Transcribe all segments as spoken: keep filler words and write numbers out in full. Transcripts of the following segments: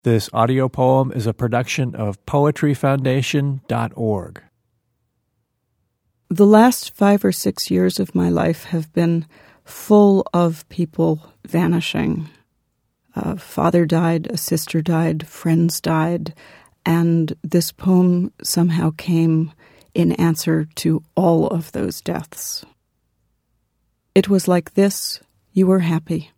This audio poem is a production of poetry foundation dot org. The last five or six years of my life have been full of people vanishing. A father died, a sister died, friends died, and this poem somehow came in answer to all of those deaths. It was like this, you were happy.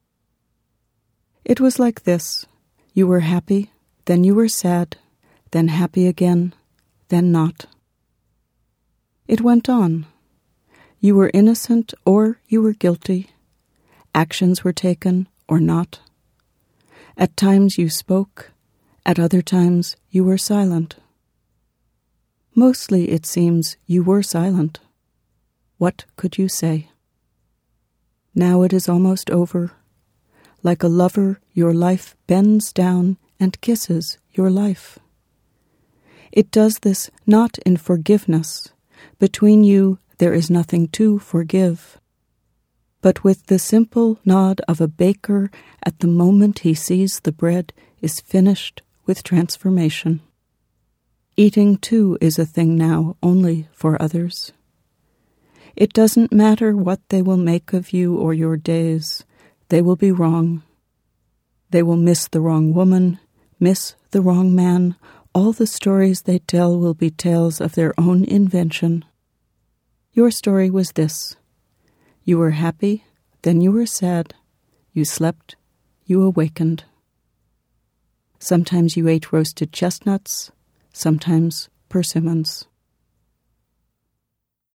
It was like this, you were happy, then you were sad, then happy again, then not. It went on. You were innocent or you were guilty. Actions were taken or not. At times you spoke, at other times you were silent. Mostly, it seems, you were silent. What could you say? Now it is almost over. Like a lover, your life bends down and kisses your life. It does this not in forgiveness. Between you there is nothing to forgive. But with the simple nod of a baker at the moment he sees the bread is finished with transformation. Eating, too, is a thing now only for others. It doesn't matter what they will make of you or your days. They will be wrong. They will miss the wrong woman, miss the wrong man. All the stories they tell will be tales of their own invention. Your story was this. You were happy, then you were sad. You slept, you awakened. Sometimes you ate roasted chestnuts, sometimes persimmons.